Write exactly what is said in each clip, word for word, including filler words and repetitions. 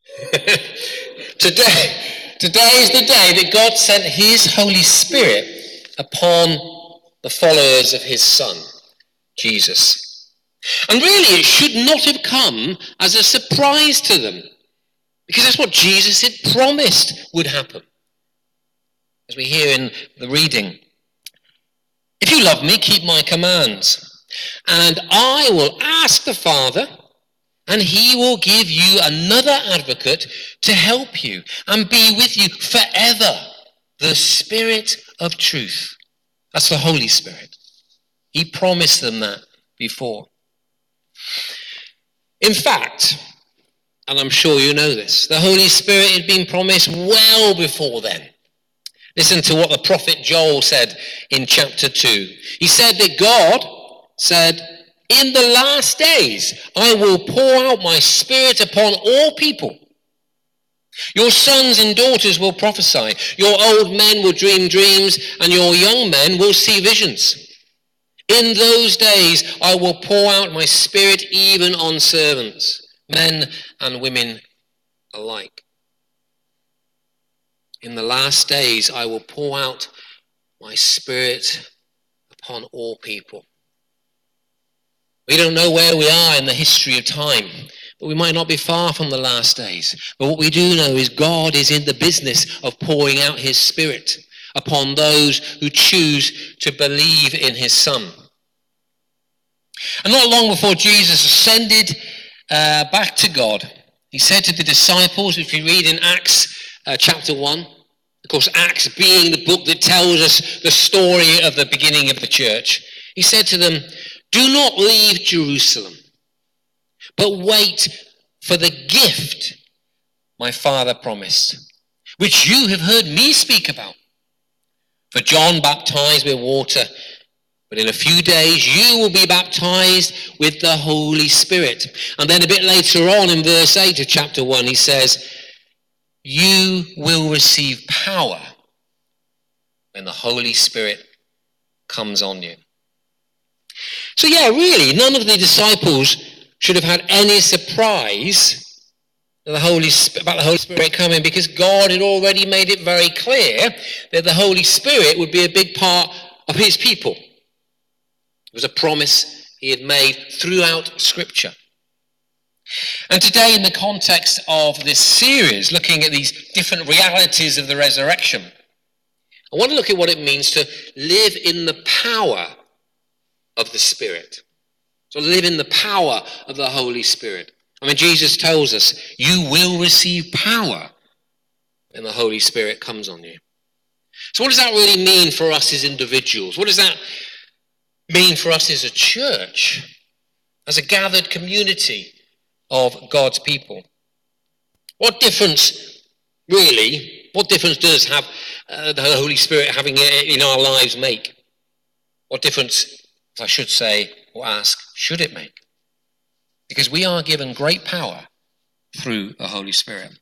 today, today is the day that God sent his Holy Spirit upon the followers of his Son, Jesus. And really, it should not have come as a surprise to them, because that's what Jesus had promised would happen. As we hear in the reading, if you love me, keep my commands, and I will ask the Father, and he will give you another advocate to help you and be with you forever, the Spirit of truth. That's the Holy Spirit. He promised them that before. In fact, and I'm sure you know this, the Holy Spirit had been promised well before then. Listen to what the prophet Joel said in chapter two. He said that God said, in the last days, I will pour out my Spirit upon all people. Your sons and daughters will prophesy. Your old men will dream dreams, and your young men will see visions. In those days, I will pour out my Spirit even on servants, men and women alike. In the last days, I will pour out my Spirit upon all people. We don't know where we are in the history of time, but we might not be far from the last days. But what we do know is God is in the business of pouring out his Spirit upon those who choose to believe in his Son. And not long before Jesus ascended uh, back to God, he said to the disciples, if you read in Acts uh, chapter one, of course, Acts being the book that tells us the story of the beginning of the church, he said to them, do not leave Jerusalem, but wait for the gift my Father promised, which you have heard me speak about. For John baptized with water, but in a few days you will be baptized with the Holy Spirit. And then a bit later on in verse eight of chapter one, he says, you will receive power when the Holy Spirit comes on you. So yeah, really, none of the disciples should have had any surprise that the Holy, about the Holy Spirit coming, because God had already made it very clear that the Holy Spirit would be a big part of his people. It was a promise he had made throughout Scripture. And today, in the context of this series, looking at these different realities of the resurrection, I want to look at what it means to live in the power of the Spirit. So live in the power of the Holy Spirit. I mean, Jesus tells us, you will receive power when the Holy Spirit comes on you. So what does that really mean for us as individuals? What does that mean for us as a church, as a gathered community of God's people? What difference, really, what difference does have uh, the Holy Spirit having it in our lives make? What difference, I should say, or ask, should it make? Because we are given great power through the Holy Spirit.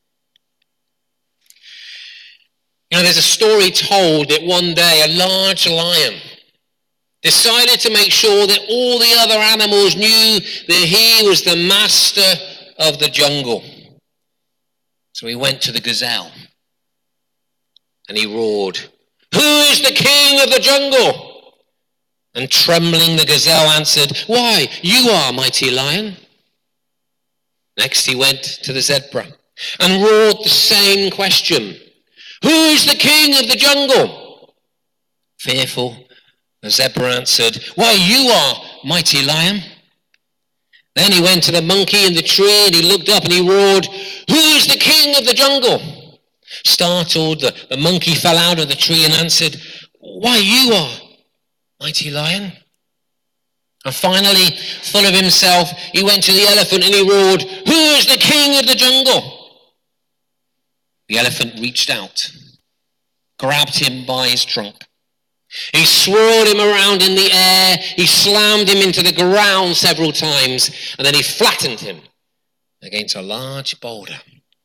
You know, there's a story told that one day a large lion decided to make sure that all the other animals knew that he was the master of the jungle. So he went to the gazelle and he roared, "Who is the king of the jungle?" And trembling, the gazelle answered, "Why, you are, mighty lion." Next he went to the zebra and roared the same question, "Who is the king of the jungle?" Fearful, the zebra answered, "Why, you are, mighty lion." Then he went to the monkey in the tree and he looked up and he roared, "Who is the king of the jungle?" Startled, the, the monkey fell out of the tree and answered, "Why, you are, mighty lion." And finally, full of himself, he went to the elephant and he roared, "Who is the king of the jungle?" The elephant reached out, grabbed him by his trunk. He swirled him around in the air, he slammed him into the ground several times, and then he flattened him against a large boulder.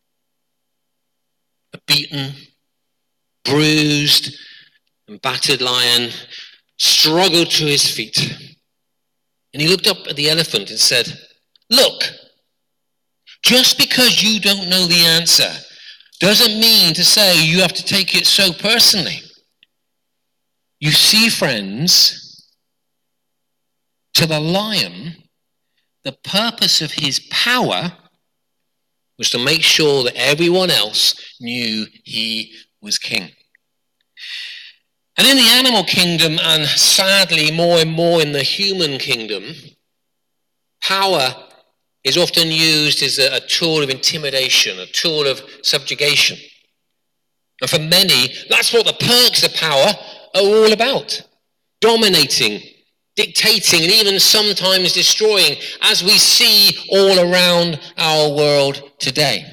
The beaten, bruised, and battered lion struggled to his feet. And he looked up at the elephant and said, "Look, just because you don't know the answer doesn't mean to say you have to take it so personally. You see, friends, to the lion, the purpose of his power was to make sure that everyone else knew he was king. And in the animal kingdom, and sadly more and more in the human kingdom, power is often used as a, a tool of intimidation, a tool of subjugation. And for many, that's what the perks of power are all about. Dominating, dictating, and even sometimes destroying, as we see all around our world today.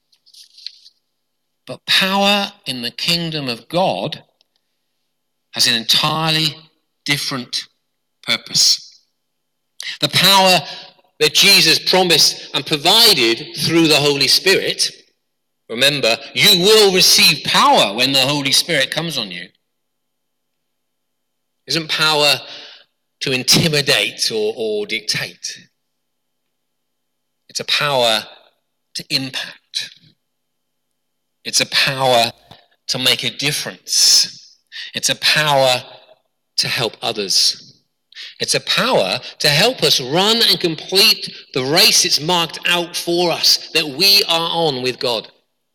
But power in the kingdom of God has an entirely different purpose. The power that Jesus promised and provided through the Holy Spirit, remember, you will receive power when the Holy Spirit comes on you, isn't power to intimidate or, or dictate. It's a power to impact. It's a power to make a difference. It's a power to help others. It's a power to help us run and complete the race it's marked out for us, that we are on with God.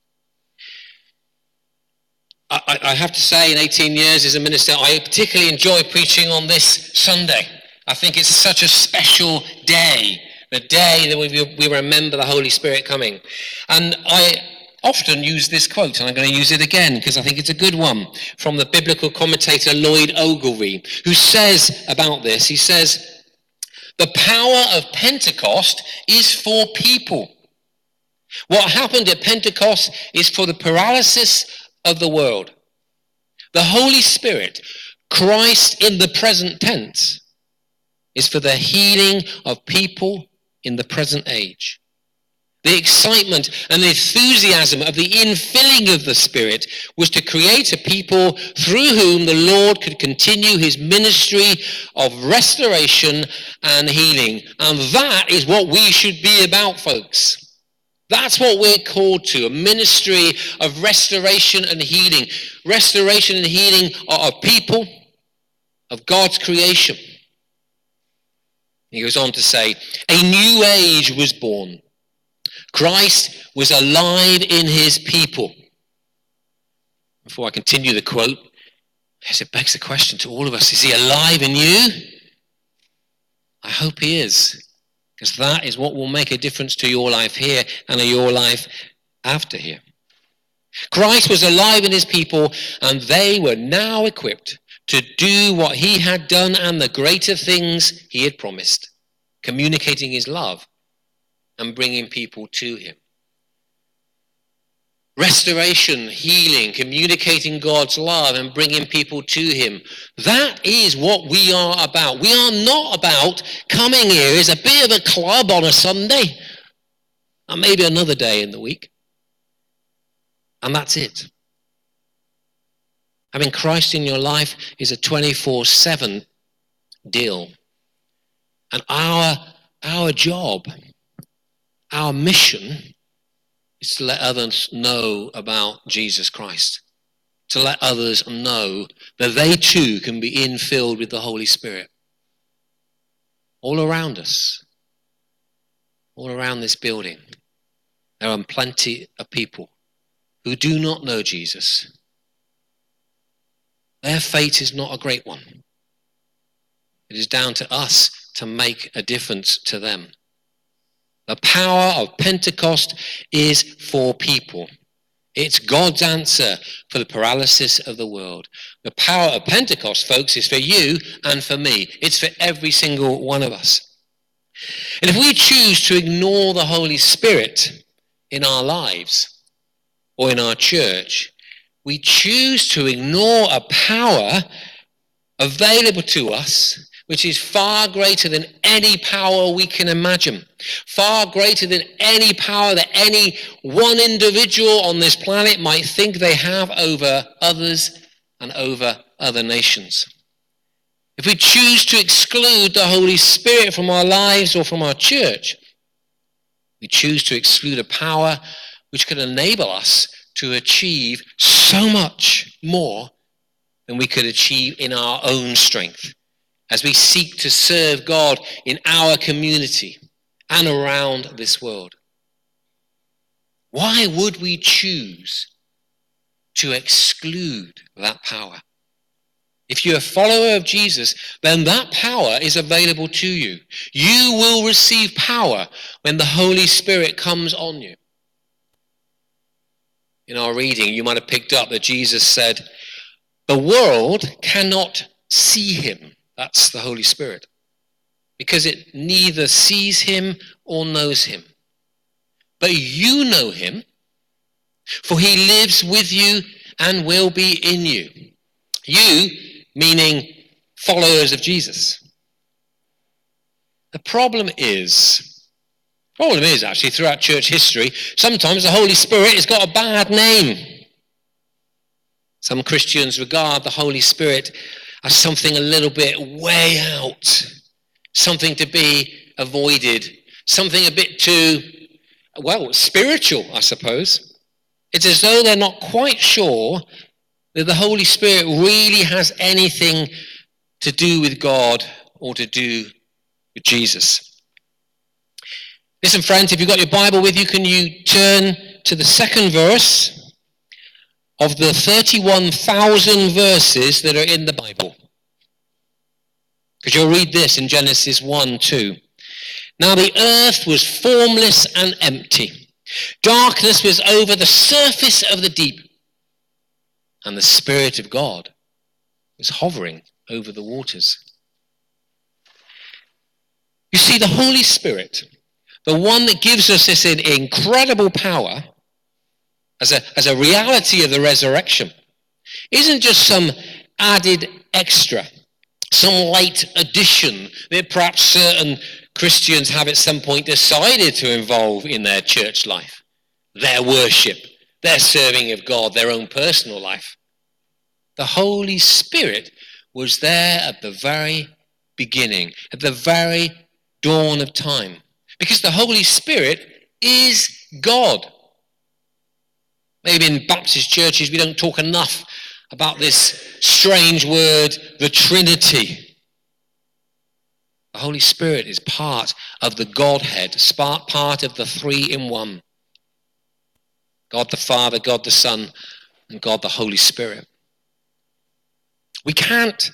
I, I have to say, in eighteen years as a minister, I particularly enjoy preaching on this Sunday. I think it's such a special day, the day that we, we remember the Holy Spirit coming. And I often use this quote, and I'm going to use it again because I think it's a good one, from the biblical commentator Lloyd Ogilvie, who says about this, he says, the power of Pentecost is for people. What happened at Pentecost is for the paralysis of the world. The Holy Spirit, Christ in the present tense, is for the healing of people in the present age. The excitement and the enthusiasm of the infilling of the Spirit was to create a people through whom the Lord could continue his ministry of restoration and healing. And that is what we should be about, folks. That's what we're called to, a ministry of restoration and healing. Restoration and healing of people, of God's creation. He goes on to say, a new age was born. Christ was alive in his people. Before I continue the quote, as it begs the question to all of us, is he alive in you? I hope he is, because that is what will make a difference to your life here and to your life after here. Christ was alive in his people, and they were now equipped to do what he had done and the greater things he had promised, communicating his love and bringing people to him. Restoration, healing, communicating God's love and bringing people to him. That is what we are about. We are not about coming here as a bit of a club on a Sunday and maybe another day in the week. And that's it. Having Christ in your life is a twenty-four seven deal. And our, our job, our mission is to let others know about Jesus Christ. To let others know that they too can be infilled with the Holy Spirit. All around us, all around this building, there are plenty of people who do not know Jesus. Their fate is not a great one. It is down to us to make a difference to them. The power of Pentecost is for people. It's God's answer for the paralysis of the world. The power of Pentecost, folks, is for you and for me. It's for every single one of us. And if we choose to ignore the Holy Spirit in our lives or in our church, we choose to ignore a power available to us which is far greater than any power we can imagine, far greater than any power that any one individual on this planet might think they have over others and over other nations. If we choose to exclude the Holy Spirit from our lives or from our church, We choose to exclude a power which can enable us to achieve so much more than we could achieve in our own strength as we seek to serve God in our community and around this world. Why would we choose to exclude that power? If you're a follower of Jesus, then that power is available to you. You will receive power when the Holy Spirit comes on you. In our reading, you might have picked up that Jesus said, the world cannot see him. That's the Holy Spirit. Because it neither sees him or knows him. But you know him, for he lives with you and will be in you. You, meaning followers of Jesus. The problem is, problem is actually throughout church history, sometimes the Holy Spirit has got a bad name. Some Christians regard the Holy Spirit as something a little bit way out, something to be avoided, something a bit too, well, spiritual, I suppose. It's as though they're not quite sure that the Holy Spirit really has anything to do with God or to do with Jesus. Listen, friends, if you've got your Bible with you, can you turn to the second verse of the thirty-one thousand verses that are in the Bible? Because you'll read this in Genesis one two. Now the earth was formless and empty. Darkness was over the surface of the deep. And the Spirit of God was hovering over the waters. You see, the Holy Spirit, the one that gives us this incredible power as a, as a reality of the resurrection, isn't just some added extra, some late addition that perhaps certain Christians have at some point decided to involve in their church life, their worship, their serving of God, their own personal life. The Holy Spirit was there at the very beginning, at the very dawn of time. Because the Holy Spirit is God. Maybe in Baptist churches we don't talk enough about this strange word, the Trinity. The Holy Spirit is part of the Godhead, part of the three in one. God the Father, God the Son, and God the Holy Spirit. We can't,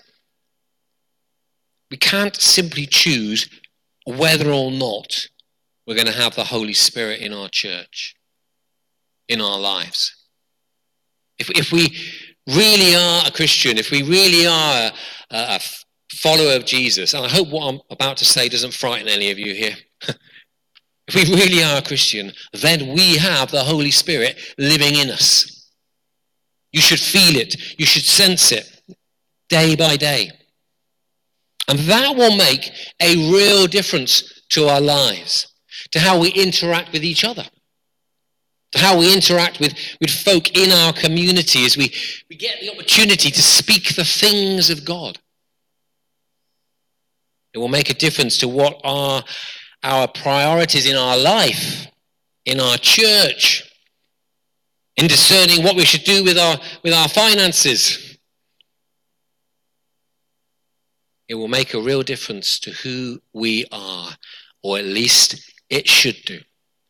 we can't simply choose whether or not we're going to have the Holy Spirit in our church, in our lives. If, if we really are a Christian, if we really are a, a follower of Jesus, and I hope what I'm about to say doesn't frighten any of you here. If we really are a Christian, then we have the Holy Spirit living in us. You should feel it. You should sense it day by day. And that will make a real difference to our lives, to how we interact with each other, to how we interact with, with folk in our community as we, we get the opportunity to speak the things of God. It will make a difference to what are our priorities in our life, in our church, in discerning what we should do with our, with our finances. It will make a real difference to who we are, or at least it should do.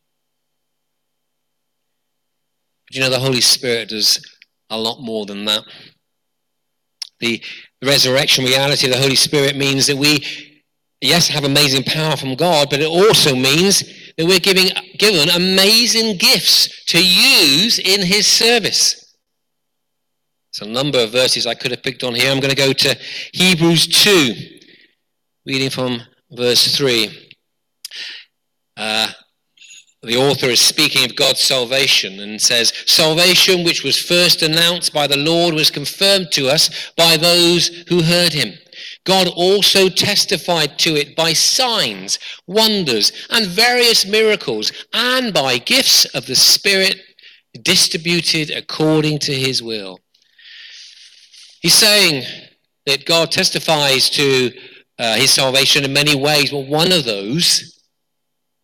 But you know, the Holy Spirit does a lot more than that. The resurrection reality of the Holy Spirit means that we, yes, have amazing power from God, but it also means that we're giving, given amazing gifts to use in his service. There's a number of verses I could have picked on here. I'm going to go to Hebrews two, reading from verse three. Uh, the author is speaking of God's salvation and says, salvation which was first announced by the Lord was confirmed to us by those who heard him. God also testified to it by signs, wonders, and various miracles, and by gifts of the Spirit distributed according to his will. He's saying that God testifies to uh, his salvation in many ways, but one of those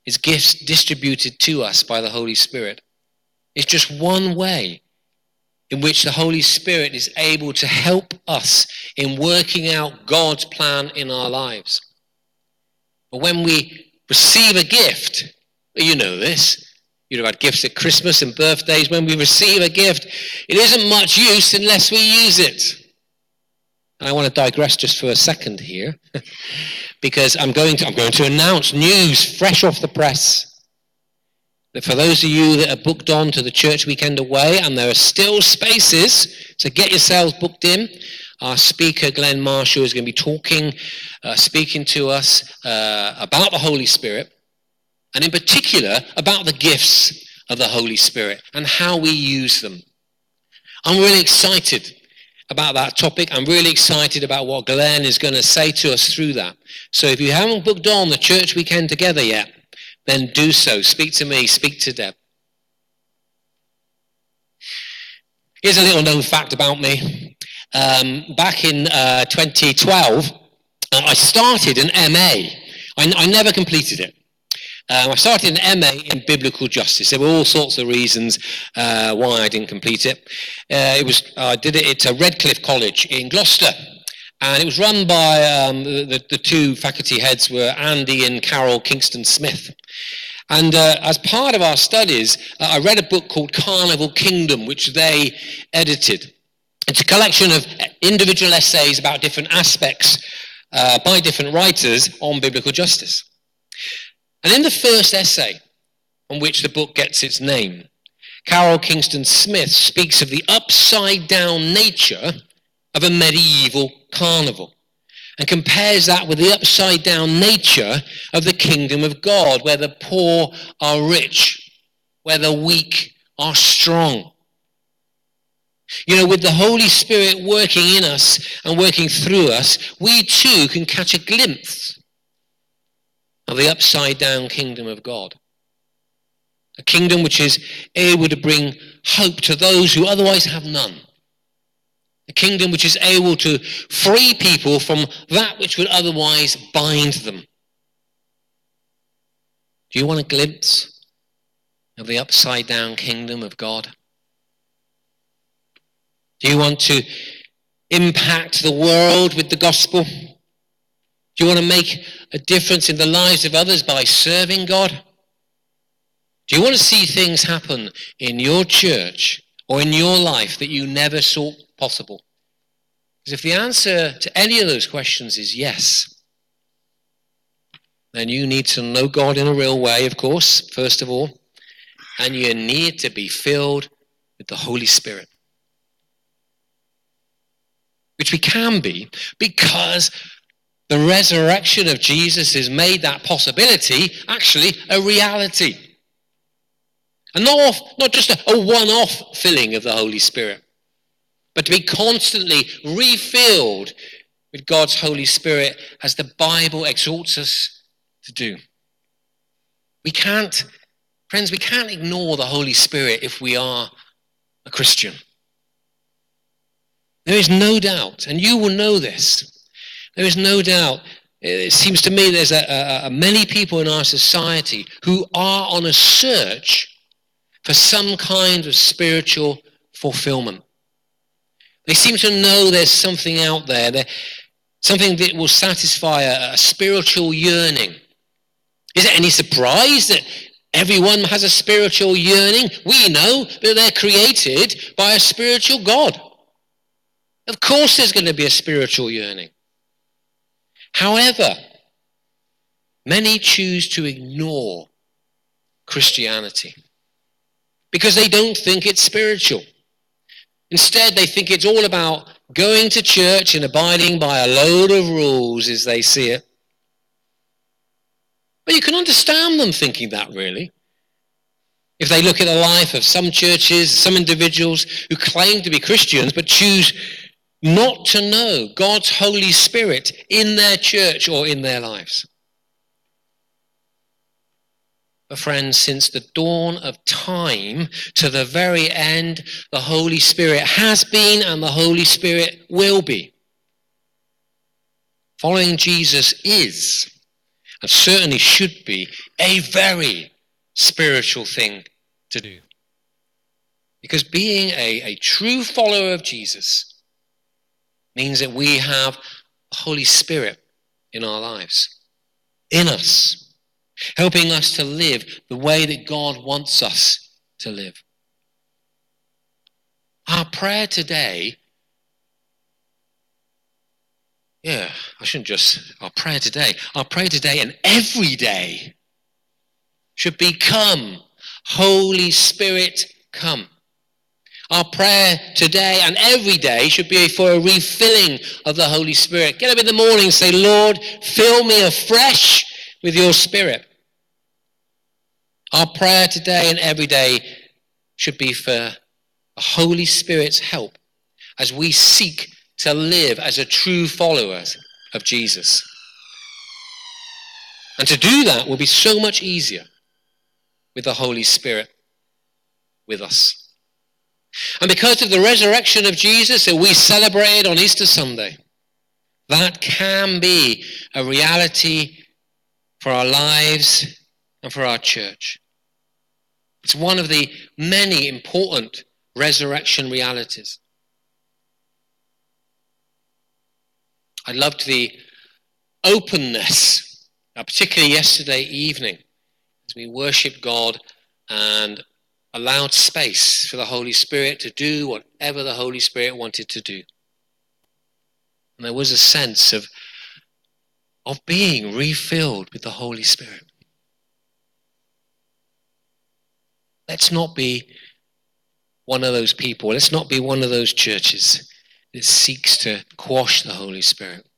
is gifts distributed to us by the Holy Spirit. It's just one way in which the Holy Spirit is able to help us in working out God's plan in our lives. But when we receive a gift, you know this, you'd have had gifts at Christmas and birthdays. When we receive a gift, it isn't much use unless we use it. And I want to digress just for a second here, because I'm going to I'm going to announce news fresh off the press that for those of you that are booked on to the church weekend away, and there are still spaces, so get yourselves booked in. Our speaker, Glenn Marshall, is going to be talking, uh, speaking to us uh, about the Holy Spirit, and in particular about the gifts of the Holy Spirit and how we use them. I'm really excited about that topic. I'm really excited about what Glenn is going to say to us through that. So if you haven't booked on the church weekend together yet, then do so. Speak to me, speak to Deb. Here's a little known fact about me. Um, back in uh, twenty twelve, uh, I started an M A. I, I never completed it. Um, I started an M A in biblical justice. There were all sorts of reasons uh, why I didn't complete it. Uh, it was I did it at Redcliffe College in Gloucester, and it was run by um, the, the two faculty heads were Andy and Carol Kingston Smith. And uh, as part of our studies, uh, I read a book called Carnival Kingdom, which they edited. It's a collection of individual essays about different aspects uh, by different writers on biblical justice. And in the first essay, on which the book gets its name, Carol Kingston Smith speaks of the upside-down nature of a medieval carnival and compares that with the upside-down nature of the kingdom of God, where the poor are rich, where the weak are strong. You know, with the Holy Spirit working in us and working through us, we too can catch a glimpse of the upside-down kingdom of God. A kingdom which is able to bring hope to those who otherwise have none. A kingdom which is able to free people from that which would otherwise bind them. Do you want a glimpse of the upside-down kingdom of God? Do you want to impact the world with the gospel? Do you want to make a difference in the lives of others by serving God? Do you want to see things happen in your church or in your life that you never saw possible? Because if the answer to any of those questions is yes, then you need to know God in a real way, of course, first of all, and you need to be filled with the Holy Spirit. Which we can be because the resurrection of Jesus has made that possibility actually a reality. And not, off, not just a, a one-off filling of the Holy Spirit, but to be constantly refilled with God's Holy Spirit as the Bible exhorts us to do. We can't, friends, we can't ignore the Holy Spirit if we are a Christian. There is no doubt, and you will know this, there is no doubt, it seems to me there's a, a, a many people in our society who are on a search for some kind of spiritual fulfillment. They seem to know there's something out there, there something that will satisfy a, a spiritual yearning. Is it any surprise that everyone has a spiritual yearning? We know that they're created by a spiritual God. Of course there's going to be a spiritual yearning. However, many choose to ignore Christianity because they don't think it's spiritual. Instead, they think it's all about going to church and abiding by a load of rules as they see it. But you can understand them thinking that, really. If they look at the life of some churches, some individuals who claim to be Christians but choose not to know God's Holy Spirit in their church or in their lives. But friends, since the dawn of time to the very end, the Holy Spirit has been and the Holy Spirit will be. Following Jesus is and certainly should be a very spiritual thing to do. Because being a, a true follower of Jesus means that we have the Holy Spirit in our lives, in us, helping us to live the way that God wants us to live. Our prayer today, yeah, I shouldn't just, our prayer today, our prayer today and every day should be, come, Holy Spirit, come. Our prayer today and every day should be for a refilling of the Holy Spirit. Get up in the morning and say, Lord, fill me afresh with your Spirit. Our prayer today and every day should be for the Holy Spirit's help as we seek to live as a true follower of Jesus. And to do that will be so much easier with the Holy Spirit with us. And because of the resurrection of Jesus that we celebrated on Easter Sunday, that can be a reality for our lives and for our church. It's one of the many important resurrection realities. I loved the openness, particularly yesterday evening, as we worshiped God and allowed space for the Holy Spirit to do whatever the Holy Spirit wanted to do. And there was a sense of, of being refilled with the Holy Spirit. Let's not be one of those people. Let's not be one of those churches that seeks to quash the Holy Spirit.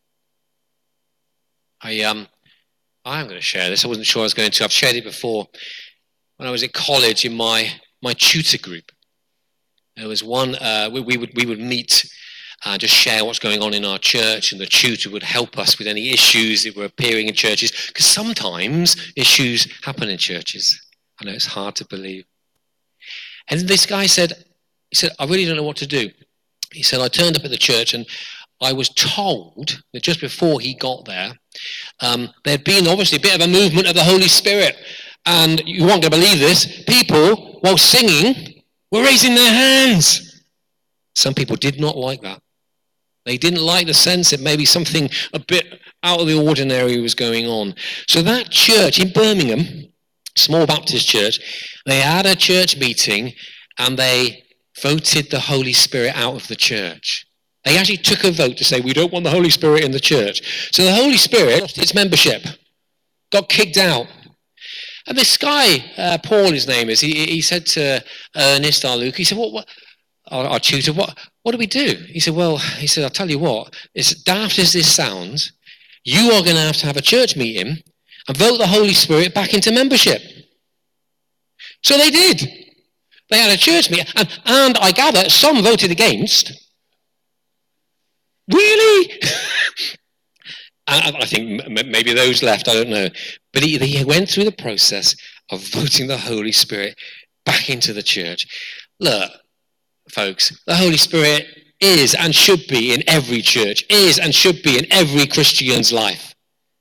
I, um, I'm going to share this. I wasn't sure I was going to. I've shared it before. When I was at college in my, my tutor group, there was one, uh, we, we, would, we would meet and just share what's going on in our church, and the tutor would help us with any issues that were appearing in churches, because sometimes issues happen in churches. I know it's hard to believe. And this guy said, he said, I really don't know what to do. He said, I turned up at the church and I was told that just before he got there, um, there'd been obviously a bit of a movement of the Holy Spirit. And you won't believe this, people, while singing, were raising their hands. Some people did not like that. They didn't like the sense that maybe something a bit out of the ordinary was going on. So that church in Birmingham, small Baptist church, they had a church meeting and they voted the Holy Spirit out of the church. They actually took a vote to say, we don't want the Holy Spirit in the church. So the Holy Spirit lost its membership, got kicked out. And this guy, uh, Paul, his name is, he, he said to Ernest, our Luke, he said, what, what our, our tutor, what, what do we do? He said, well, he said, I'll tell you what, as daft as this sounds, you are going to have to have a church meeting and vote the Holy Spirit back into membership. So they did. They had a church meeting, and, and I gather some voted against. Really? I, I think m- maybe those left, I don't know. But he, he went through the process of voting the Holy Spirit back into the church. Look, folks, the Holy Spirit is and should be in every church, is and should be in every Christian's life.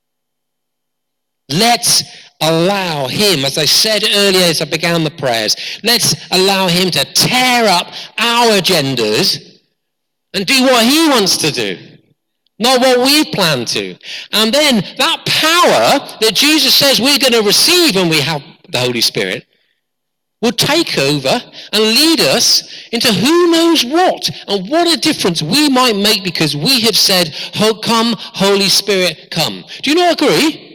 Let's allow him, as I said earlier as I began the prayers, let's allow him to tear up our agendas and do what he wants to do, not what we plan to. And then that power that Jesus says we're going to receive when we have the Holy Spirit will take over and lead us into who knows what, and what a difference we might make because we have said, oh, come, Holy Spirit, come. Do you not agree?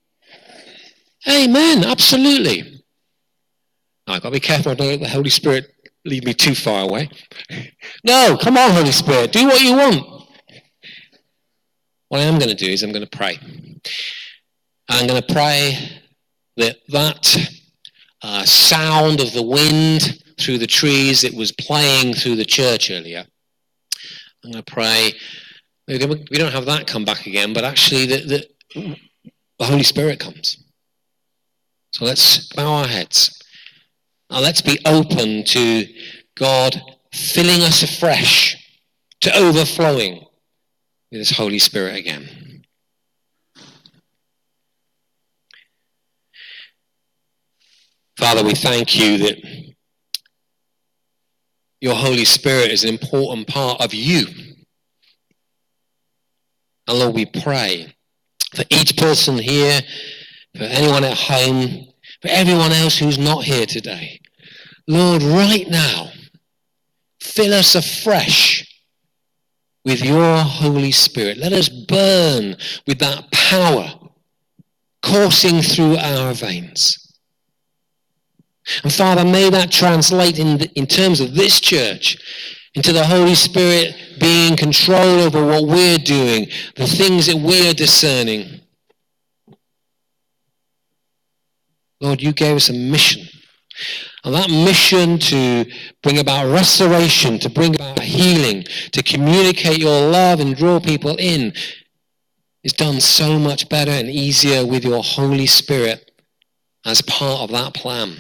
Amen, absolutely. Now, I've got to be careful I don't let the Holy Spirit lead me too far away. No, come on, Holy Spirit, do what you want. What I am going to do is I'm going to pray. I'm going to pray that that uh, sound of the wind through the trees that was playing through the church earlier, I'm going to pray, we don't have that come back again, but actually that the, the Holy Spirit comes. So let's bow our heads. Now let's be open to God filling us afresh to overflowing with His Holy Spirit again. Father, we thank you that your Holy Spirit is an important part of you. And Lord, we pray for each person here, for anyone at home, for everyone else who's not here today. Lord, right now, fill us afresh with your Holy Spirit. Let us burn with that power coursing through our veins. And Father, may that translate in, the, in terms of this church into the Holy Spirit being control over what we're doing, the things that we are discerning. Lord, you gave us a mission. And that mission to bring about restoration, to bring about healing, to communicate your love and draw people in is done so much better and easier with your Holy Spirit as part of that plan.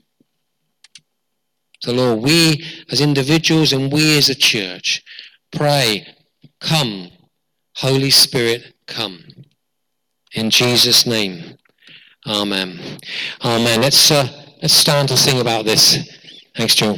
So Lord, we as individuals and we as a church pray, come, Holy Spirit, come. In Jesus' name, amen. Amen. Let's, uh, let's stand to sing about this. Thanks, Joel.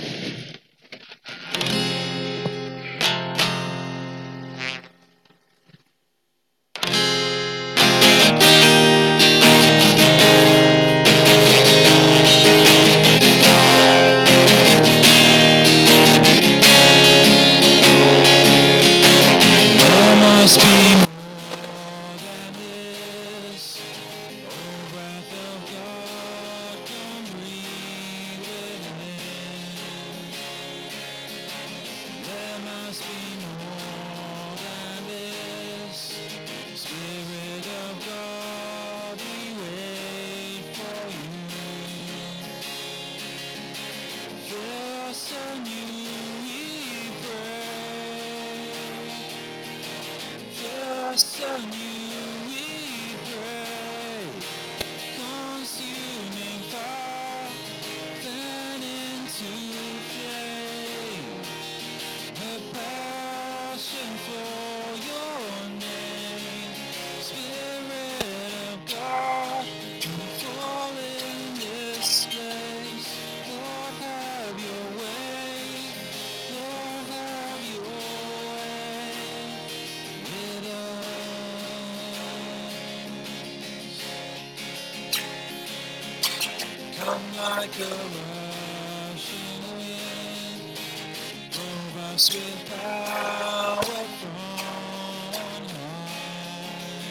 Like a rushing wind, move us with power from high.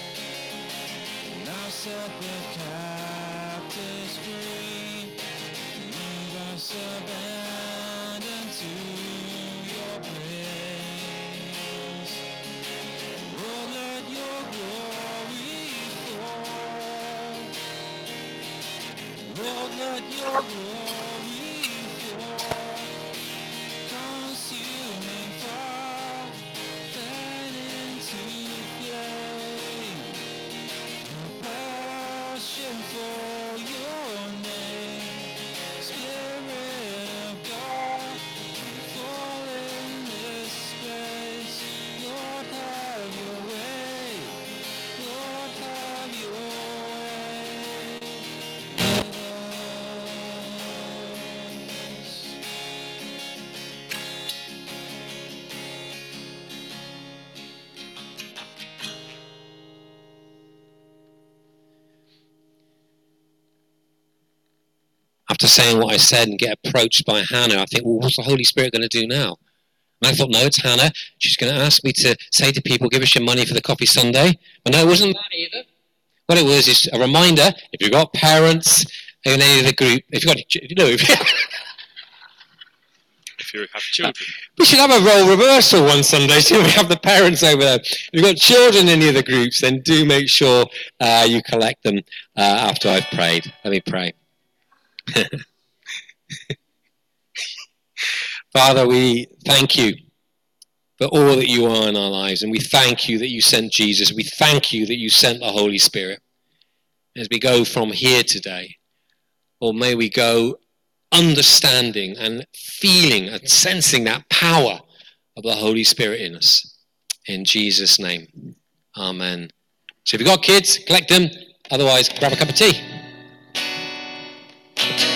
Now set the captives free, leave us abandoned to your praise. Oh, let your glory fall. Lord, let your glory fall, consuming fire, fan into flame, a passion for your name, Spirit of God, fall in this place, Lord, have your way, Lord, have your way. After saying what I said and get approached by Hannah, I think, well, what's the Holy Spirit going to do now? And I thought, no, it's Hannah. She's going to ask me to say to people, give us your money for the coffee Sunday. But no, it wasn't that either. What it was is a reminder, if you've got parents in any of the group, if you've got, you know, if, if you have children. We should have a role reversal one Sunday, so we have the parents over there. If you've got children in any of the groups, then do make sure uh, you collect them uh, after I've prayed. Let me pray. Father, we thank you for all that you are in our lives, and we thank you that you sent Jesus. We thank you that you sent the Holy Spirit. As we go from here today, or may we go understanding and feeling and sensing that power of the Holy Spirit in us. In Jesus' name, amen. So if you've got kids, collect them. Otherwise, grab a cup of tea.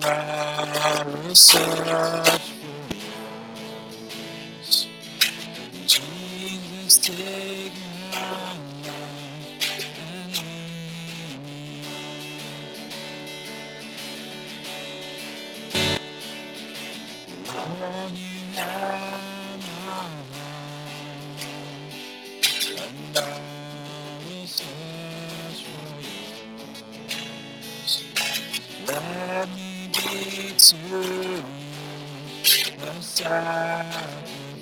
I will search for yours. Jesus, take my life and lead me on. Lord, you have my heart, and I will search for yours. Let me be to you the sacrifice.